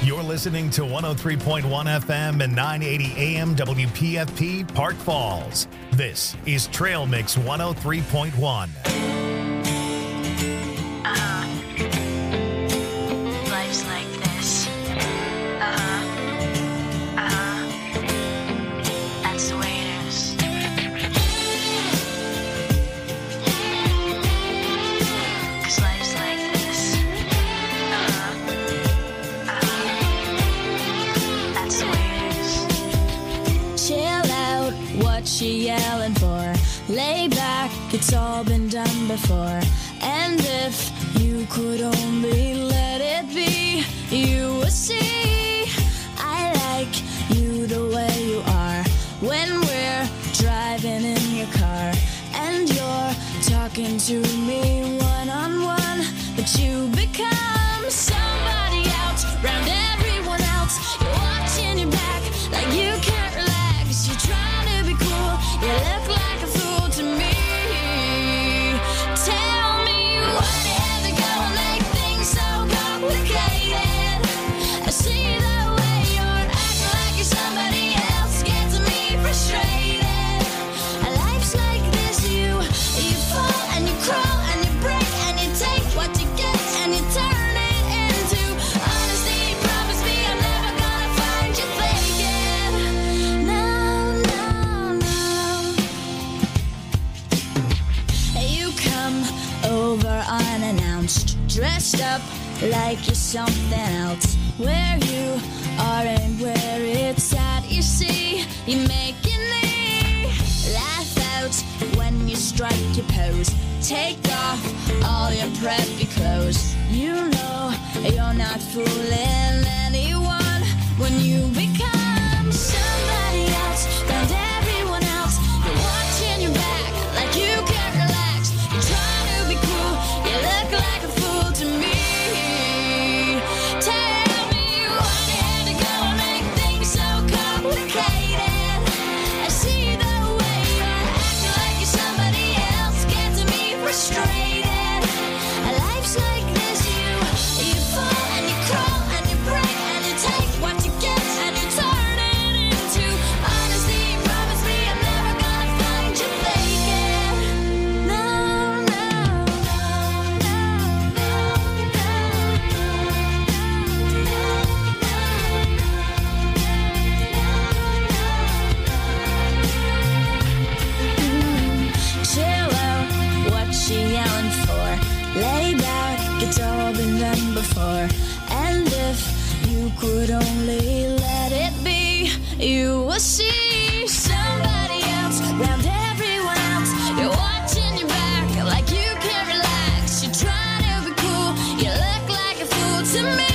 You're listening to 103.1 FM and 980 AM WPFP Park Falls. This is Trail Mix 103.1. Life's like this. That's the way it is. 'Cause life's like this. That's the way it is. Chill out, what she yelling for? Lay back, it's all been done before. And if you could only let it be, you would see I like you the way you are. When we're driving in your car and you're talking to me one-on-one, but you become somebody else round everyone else. You're watching your back like you can't relax. You're trying to be cool, you look like a fool to me. Tell me what had to go and make things so complicated. I see the way you're acting like you're somebody else, gets me frustrated. Life's like this, you fall and you crawl and you break and you take what you get and you turn it into honesty. Promise me I'm never gonna find you faking. No, no, no. You come over unannounced, dressed up like you're something else. Where you are and where it's at, you see, you making me laugh out when you strike your pose. Take off all your preppy clothes. You know you're not fooling anyone when you become somebody else round everyone else. You're watching your back like you can't relax. You're trying to be cool, you look like a fool to me. Tell me what had to go and make things so complicated. I see the way you're acting like you're somebody else, gets me frustrated. Life's like this, you fall and you crawl and you break and you take what you get and you turn it into honesty. Promise me I'm never gonna find you faking. No, no, chill out, what she yelling for? Lay back, it's all been done before. And if you could only let it be, you will see somebody else round everyone else. You're watching your back like you can't relax. You're trying to be cool, you look like a fool to me.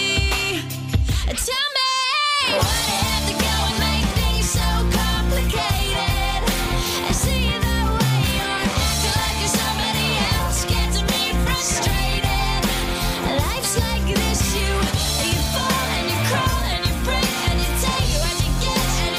Tell me what had to go and make things so complicated. I see the way you're acting like you're somebody else, gets me frustrated. Life's like this, you fall and you crawl and you break and you take what you get and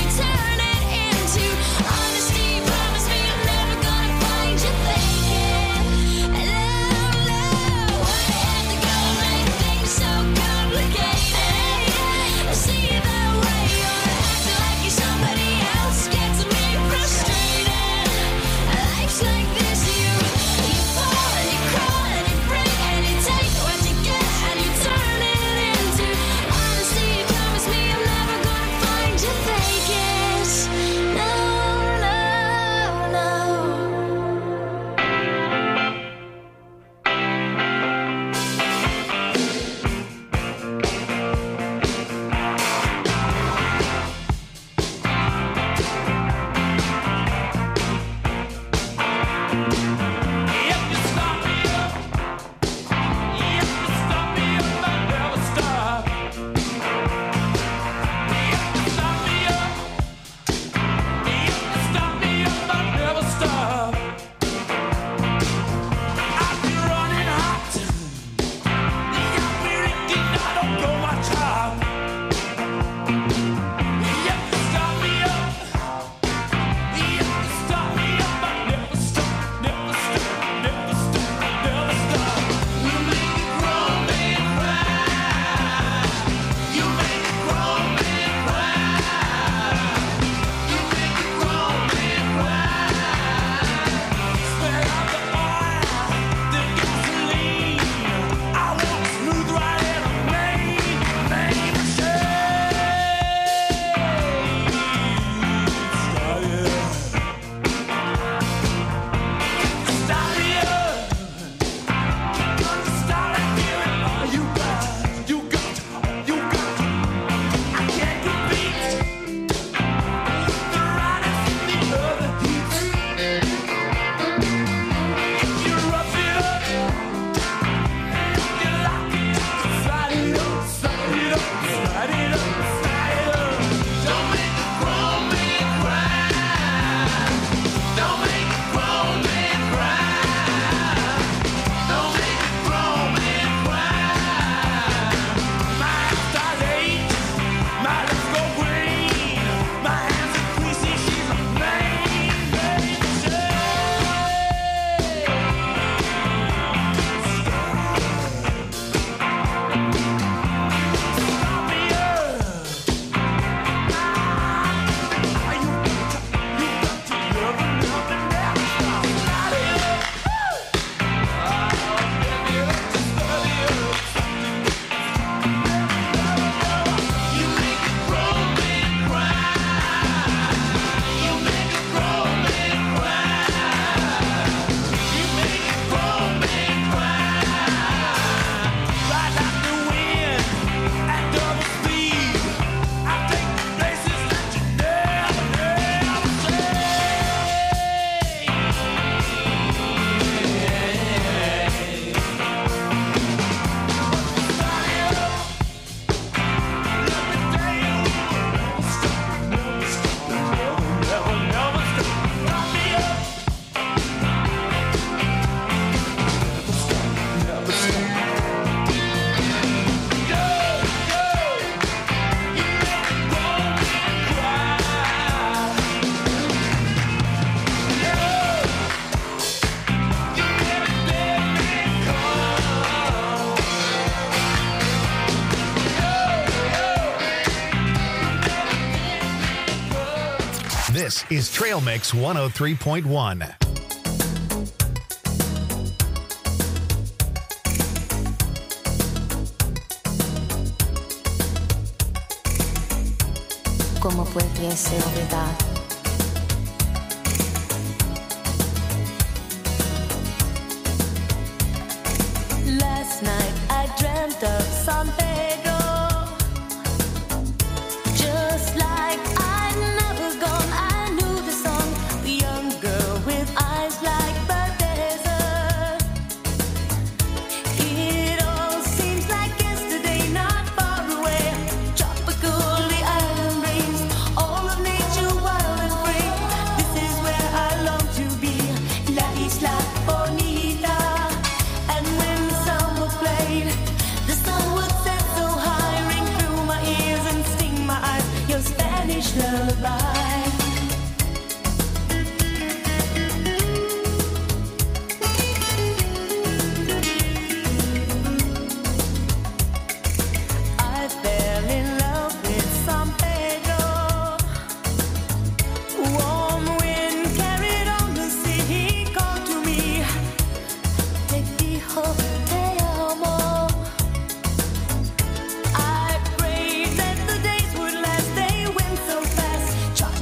This is Trail Mix 103.1. ¿Cómo pudiese olvidar? Last night I dreamt of San Pedro, just like I'd never gone. I knew the song, the young girl with eyes like the desert. It all seems like yesterday, not far away. Tropical, the island breeze, all of nature wild and free. This is where I long to be, La Isla Bonita. And when the song was played, the sun would set so high, ring through my ears and sting my eyes, your Spanish lullaby. I fell in love with San Pedro. Warm wind carried on the sea. He called to me, te dijo te amo. I prayed that the days would last. They went so fast. Charged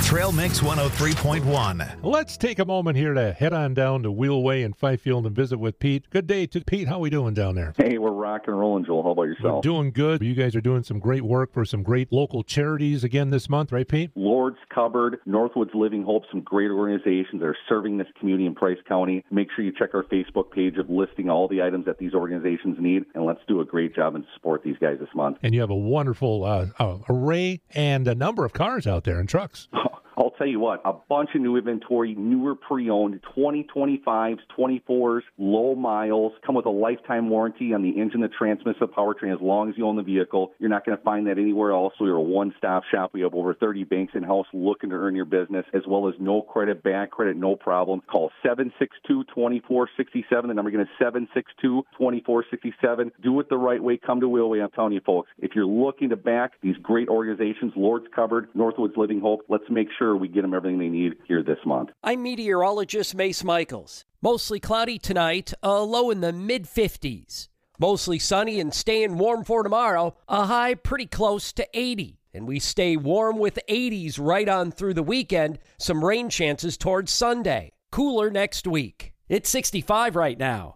Trail Mix 103.1. Let's take a moment here to head on down to Wheelway in Fifield and visit with Pete. Good day to Pete. How are we doing down there? Hey, we're rock and rolling, Joel. How about yourself? We're doing good. You guys are doing some great work for some great local charities again this month, right, Pete? Lord's Cupboard, Northwoods Living Hope, some great organizations that are serving this community in Price County. Make sure you check our Facebook page of listing all the items that these organizations need, and let's do a great job and support these guys this month. And you have a wonderful array and a number of cars out there and trucks. I'll tell you what, a bunch of new inventory, newer pre-owned, 2025s, 24s, low miles, come with a lifetime warranty on the engine, the transmission, the powertrain, as long as you own the vehicle. You're not going to find that anywhere else. We are a one-stop shop. We have over 30 banks in-house looking to earn your business, as well as no credit, bad credit, no problem. Call 762-2467. The number again is 762-2467. Do it the right way. Come to Wheelway. I'm telling you, folks, if you're looking to back these great organizations, Lord's Cupboard, Northwoods Living Hope, let's make sure we get them everything they need here this month. I'm meteorologist Mace Michaels. Mostly cloudy tonight, a low in the mid-50s. Mostly sunny and staying warm for tomorrow, a high pretty close to 80. And we stay warm with 80s right on through the weekend, some rain chances towards Sunday. Cooler next week. It's 65 right now.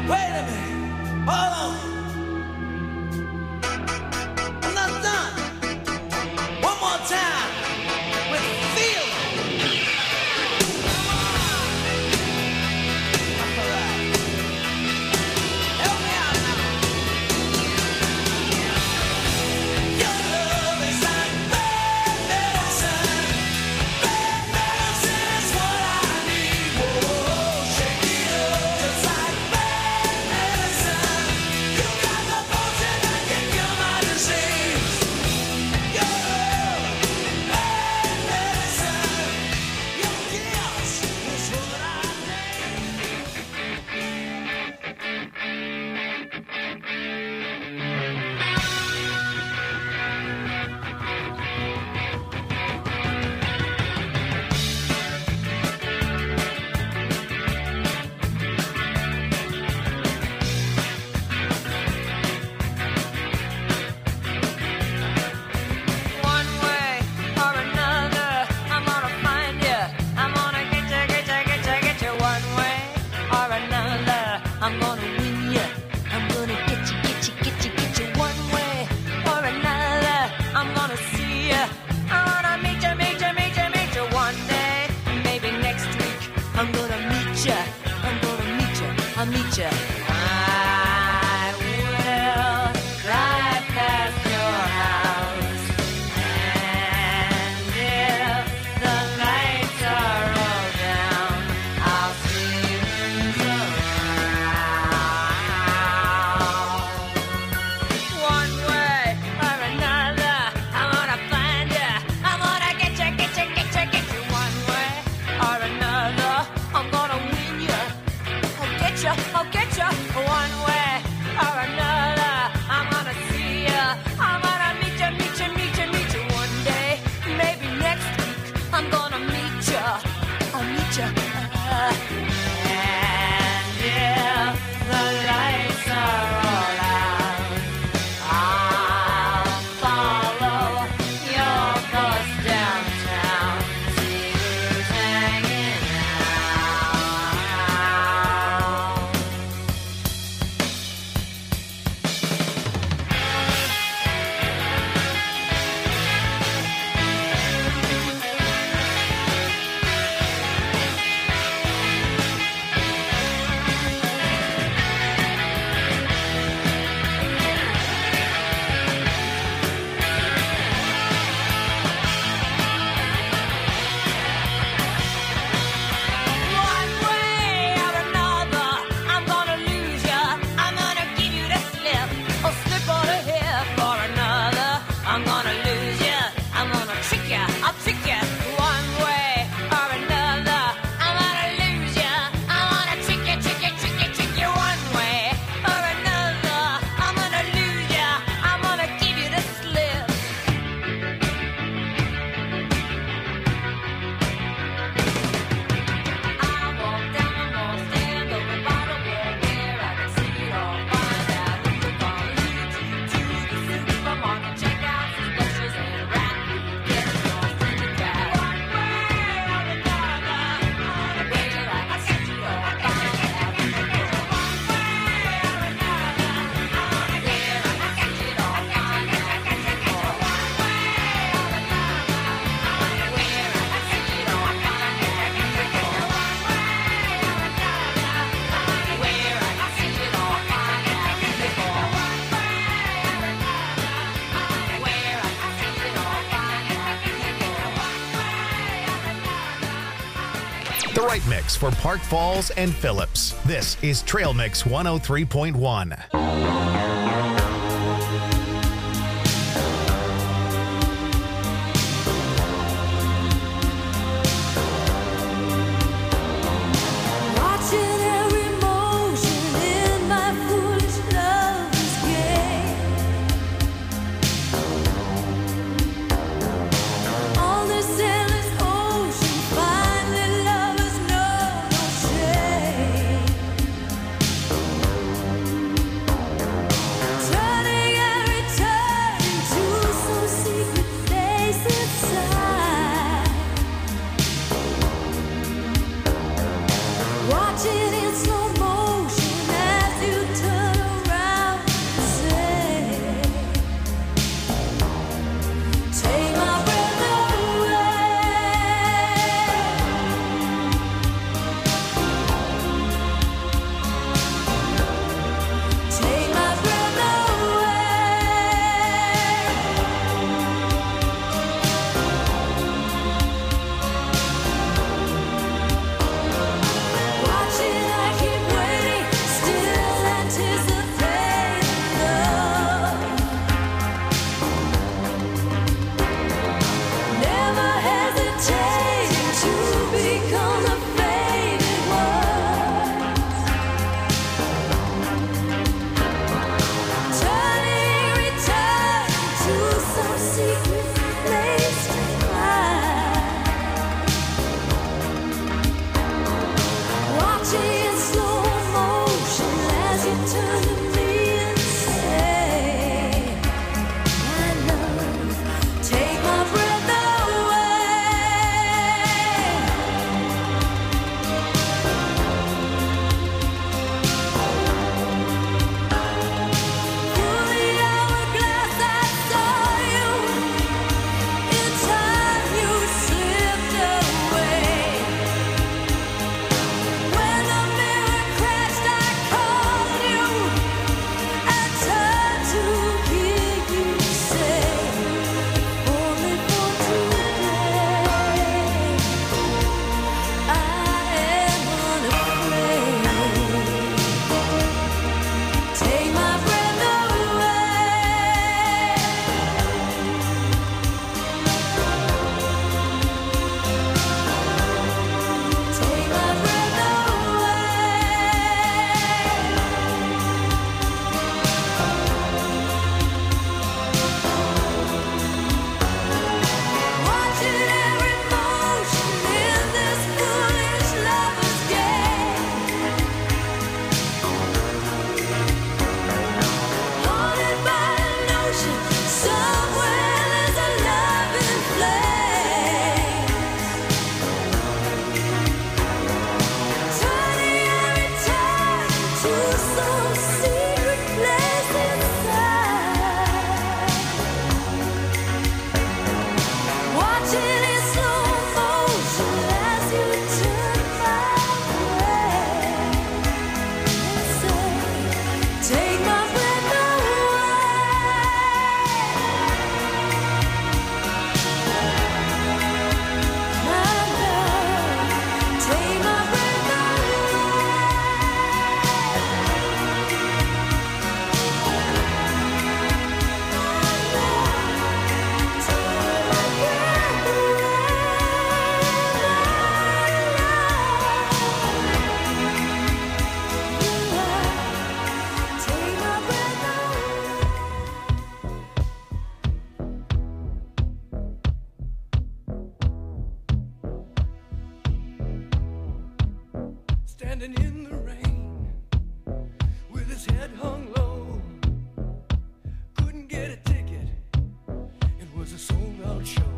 Wait a minute. Hold on. I'm not done. One more time. With feel. The right mix for Park Falls and Phillips. This is Trail Mix 103.1. some secret place inside. Watching in slow motion as you turn my way and say, take my breath standing in the rain with his head hung low. Couldn't get a ticket, it was a sold-out show.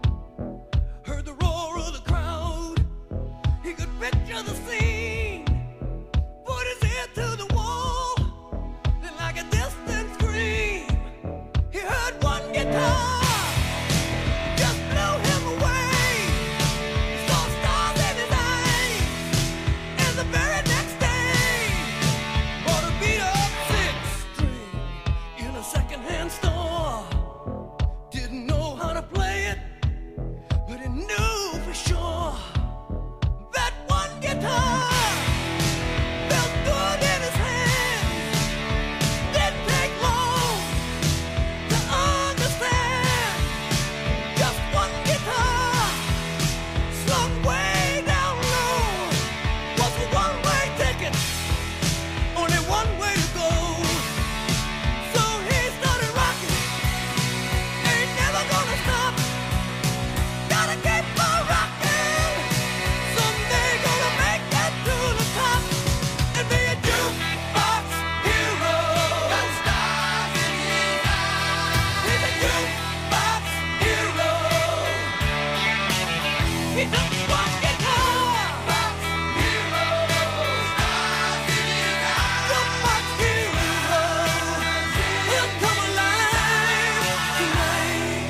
Heard the roar of the crowd, he could picture the scene. Put his ear to the wall, then like a distant scream, he heard one guitar. Just blew him away. He saw stars in his eyes. And the very next day, bought a beat-up six-string in a second-hand store. Didn't know how to play it, but he knew for sure that one guitar felt good in his hands. Didn't take long to understand. Just one guitar slung way down low was a one-way ticket, only one way to go. So he started rocking, ain't never gonna stop. Gotta keep on rocking, someday gonna make it to the top and be a jukebox hero. Got stars in his eyes. He's a jukebox hero. He took one guitar, box hero. Stars in his eyes. Jukebox hero. He'll come alive tonight.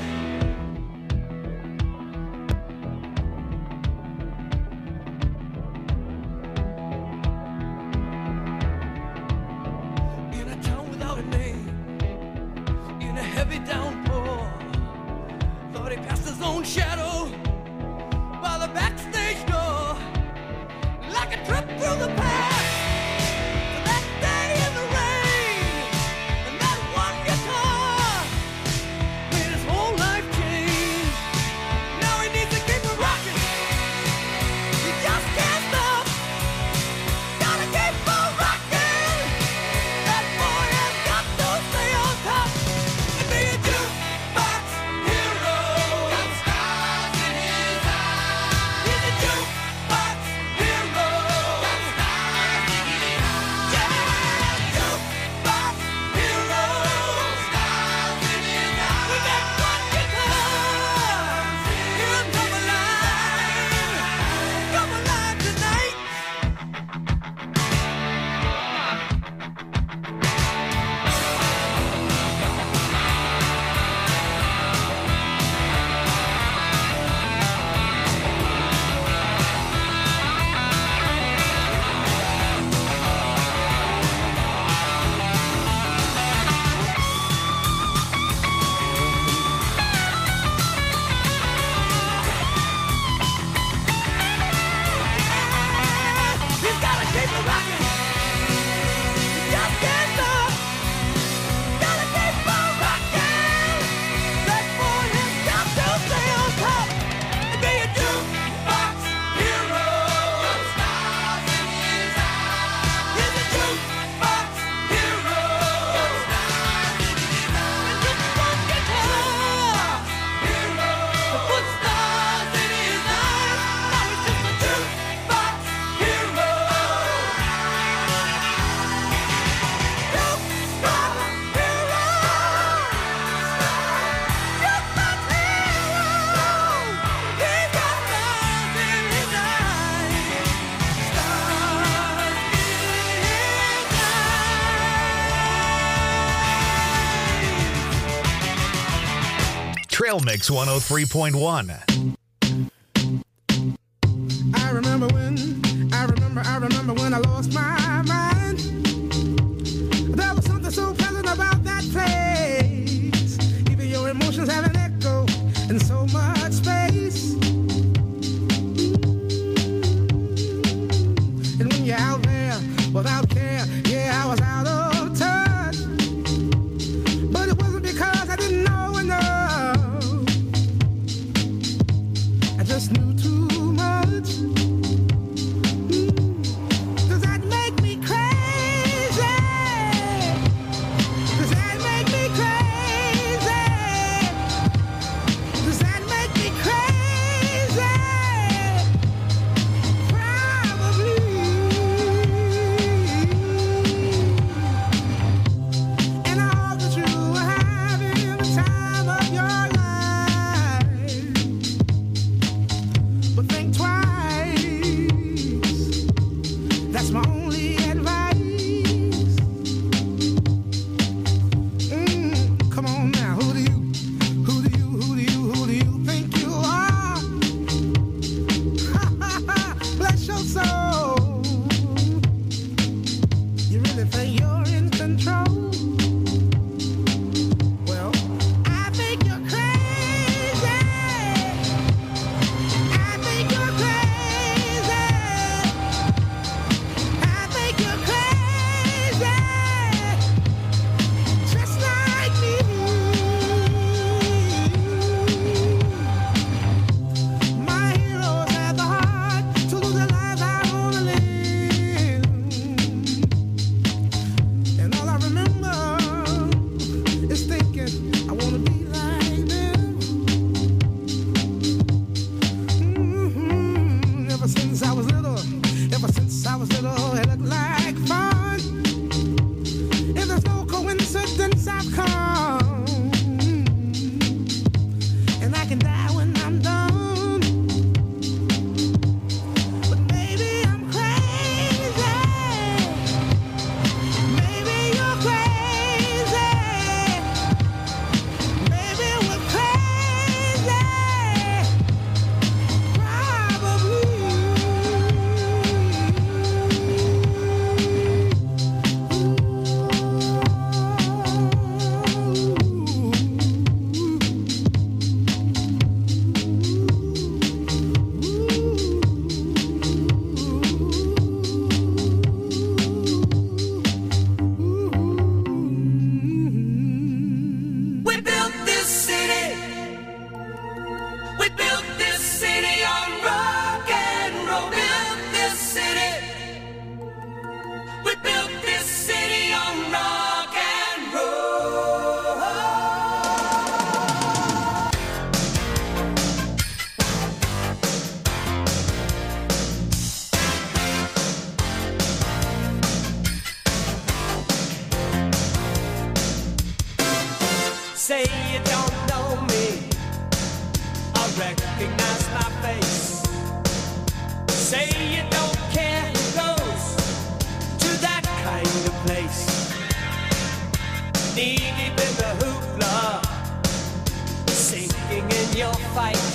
In a town without a name, in a heavy downpour, thought he passed his own shadow by the backstage door, like a trip through the past. To that day in the rain, and that one guitar made his whole life change. Now he needs to keep it rocking. He just can't stop. Gotta keep on rocking. That boy has got to stay on top and be a jukebox hero. Got stars Trail Mix 103.1. I remember when I lost my mind. There was something so pleasant about that place. Even your emotions have an echo in so much space. And when you're out there without care, yeah, I was out of touch. But it wasn't because I didn't know enough. I just knew too much. Does that make me crazy? Does that make me crazy? Does that make me crazy? Probably. And I hope that you are having the time of your life. But think twice. That's my only advice. Come on now, who do you think you are? Bless your soul. You really think you're in control? Well, I think you're crazy. I think you're crazy. I think you're crazy, just like me. My heroes had the heart to lose their lives out on a limb. And all I remember is thinking, I want to be like them. Ever since I was little, it looked like fun. If there's no coincidence, I've come. And I can die when I'm done. But maybe I'm crazy. Maybe you're crazy. Maybe we're crazy. We built this city. We built this city on rock and roll. Built this city. We built this city on rock and roll. Say you don't know me, I recognize my face. Say you don't care who goes to that kind of place. Knee deep in the hoopla, sinking in your fight.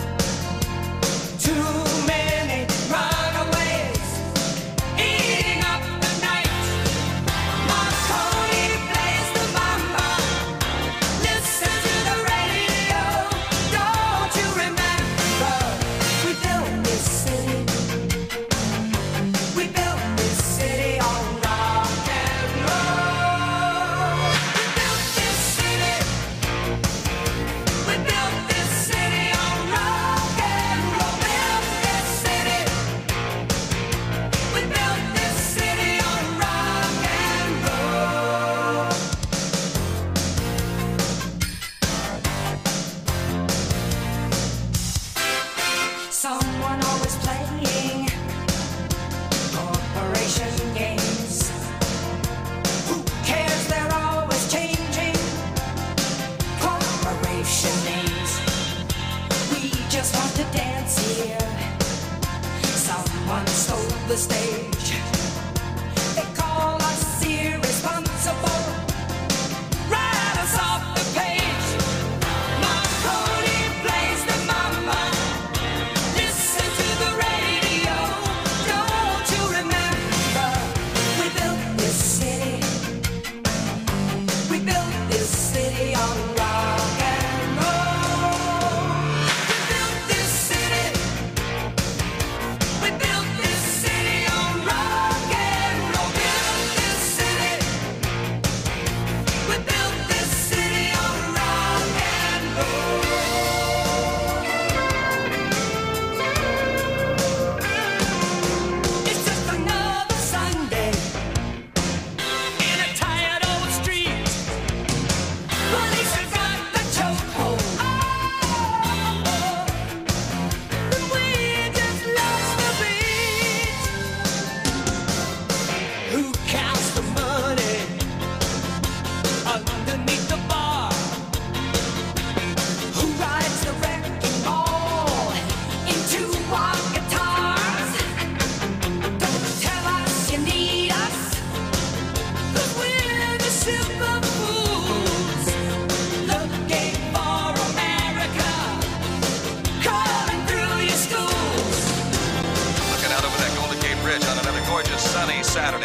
Too many runaways, eating up the night. Marconi plays the mambo. Listen to the radio. Don't you remember? We built this city. We built this city on rock and roll. We built this city. We built this city on rock and roll. Built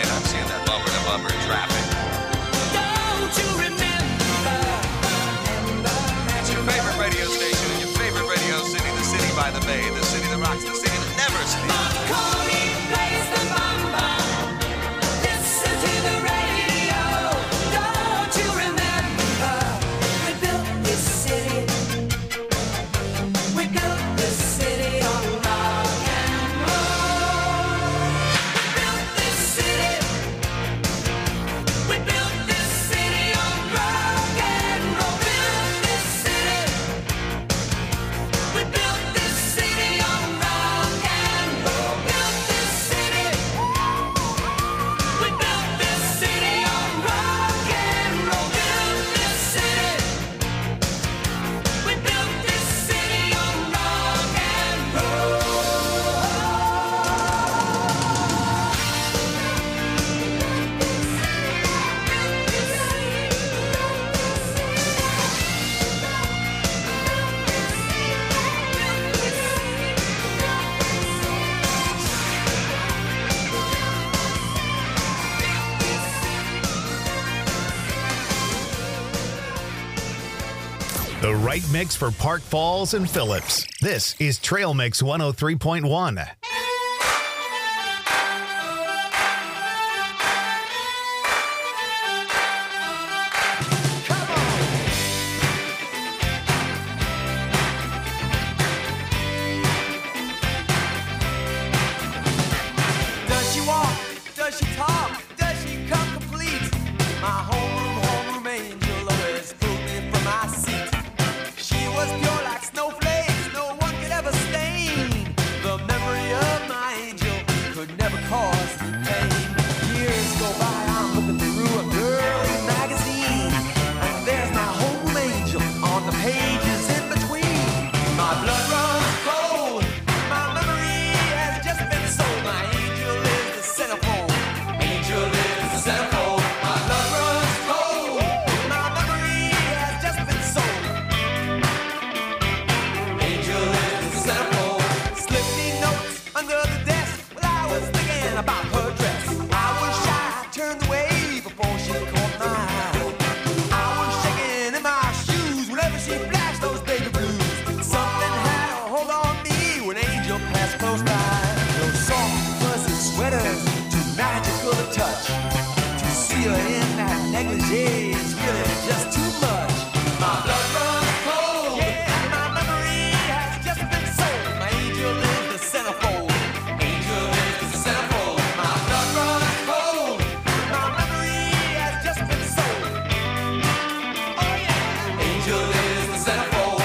and I'm seeing that bumper to bumper traffic. Don't you remember? It's your favorite radio station in your favorite radio city, the city by the bay, the city that rocks, the city that never sleeps. Marconi plays the bamba. Listen to the radio. Don't you remember? We built this city. We built this city on rock and roll. We built this city. We built this city on rock and roll. Built this city. We built this city on rock and roll. Built this city. We built this city on rock and roll. Built this city. We built this city on rock and roll. The right mix for Park Falls and Phillips. This is Trail Mix 103.1. Does she walk? Does she talk? Does she come complete? My homeroom angel always pulled me from my seat. She was pure like snowflakes, no one could ever stain. The memory of my angel could never cause pain. Years go by, I'm looking through a girly magazine, and there's my home angel on the pages in between. My blood runs cold, my memory has just been sold. My angel is the centerfold, angel is the centerfold. My blood runs cold, my memory has just been sold. Angel is the centerfold. Slip me notes under the desk while I was thinking about her dress. I was shy, turned away before she caught my eye. I was shaking in my shoes whenever she flashed those baby blues. Something had a hold on me when Angel passed close by. Those soft, fuzzy sweaters, too magical to touch. To see her in that negligee is really just too much. My blood runs cold. Yeah, my memory has just been sold. My angel is the centerfold. Angel is the centerfold. My blood runs cold. My memory has just been sold. Oh yeah. Angel is the centerfold.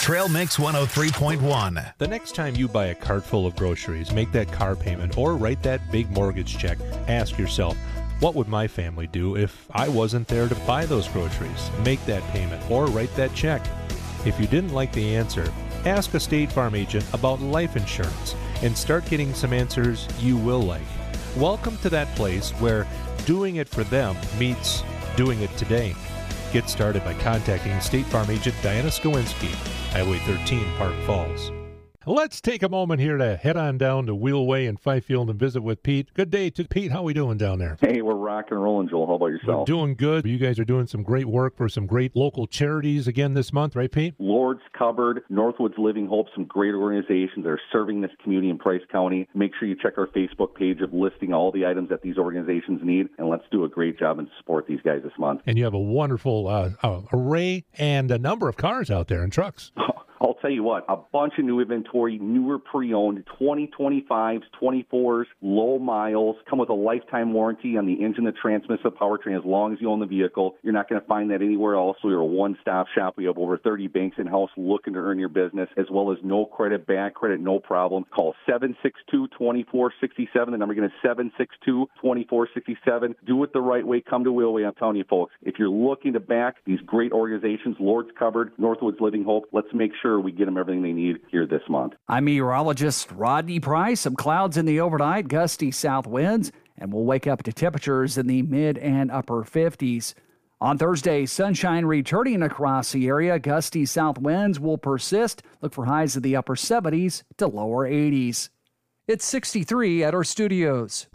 Trail Mix 103.1. The next time you buy a cart full of groceries, make that car payment, or write that big mortgage check, ask yourself, what would my family do if I wasn't there to buy those groceries, make that payment, or write that check? If you didn't like the answer, ask a State Farm agent about life insurance and start getting some answers you will like. Welcome to that place where doing it for them meets doing it today. Get started by contacting State Farm agent Diana Skowinski, Highway 13, Park Falls. Let's take a moment here to head on down to Wheelway in Fifield and visit with Pete. Good day to Pete. How are we doing down there? Hey, we're rock and rolling, Joel. How about yourself? We're doing good. You guys are doing some great work for some great local charities again this month, right, Pete? Lord's Cupboard, Northwoods Living Hope, some great organizations that are serving this community in Price County. Make sure you check our Facebook page of listing all the items that these organizations need, and let's do a great job and support these guys this month. And you have a wonderful array and a number of cars out there and trucks. I'll tell you what, a bunch of new inventory, newer pre-owned, 2025s, 24s, low miles, come with a lifetime warranty on the engine, the transmission, the powertrain, as long as you own the vehicle. You're not going to find that anywhere else. We are a one-stop shop. We have over 30 banks in-house looking to earn your business, as well as no credit, bad credit, no problem. Call 762-2467. The number again is 762-2467. Do it the right way. Come to Wheelway. I'm telling you, folks, if you're looking to back these great organizations, Lord's Cupboard, Northwoods Living Hope, let's make sure we get them everything they need here this month. I'm meteorologist Rodney Price. Some clouds in the overnight, gusty south winds, and we'll wake up to temperatures in the mid and upper 50s. On Thursday, sunshine returning across the area. Gusty south winds will persist. Look for highs in the upper 70s to lower 80s. It's 63 at our studios.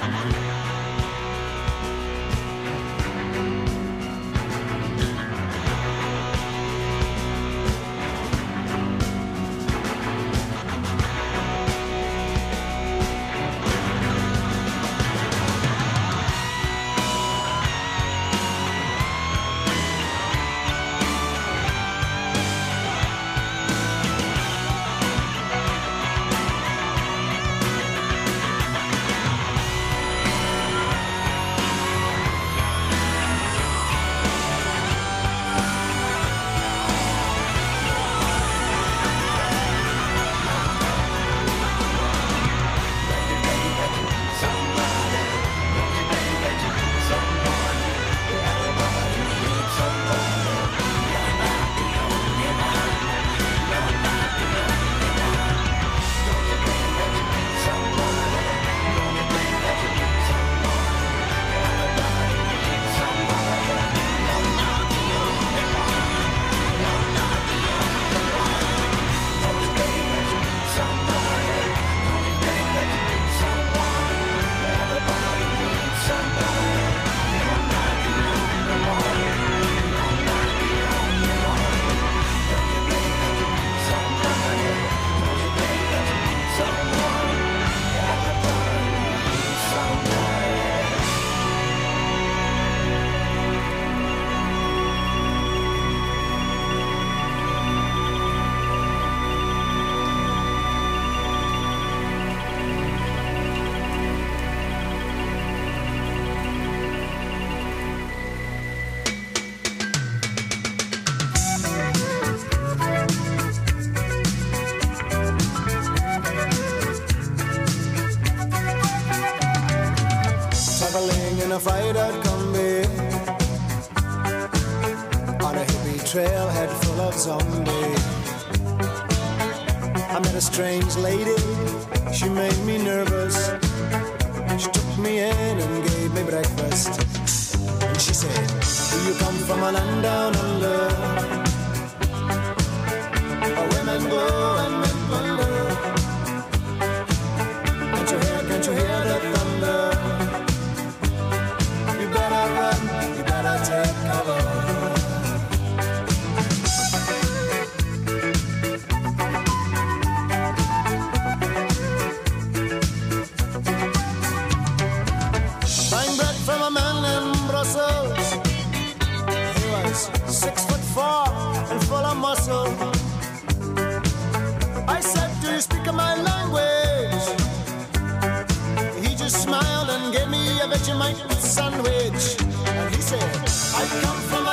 Traveling in a fried-out Kombi on a hippie trailhead full of zombies. I met a strange lady, she made me nervous. She took me in and gave me breakfast. And she said, do you come from a land down under, where women go and men wonder? Can't you hear the thunder? You better run, you better take cover. Buying bread from a man in Brussels. He was 6'4" and full of muscle. I said, do you speak my language? He just smiled and gave me a Vegemite sandwich. And he said, I come from a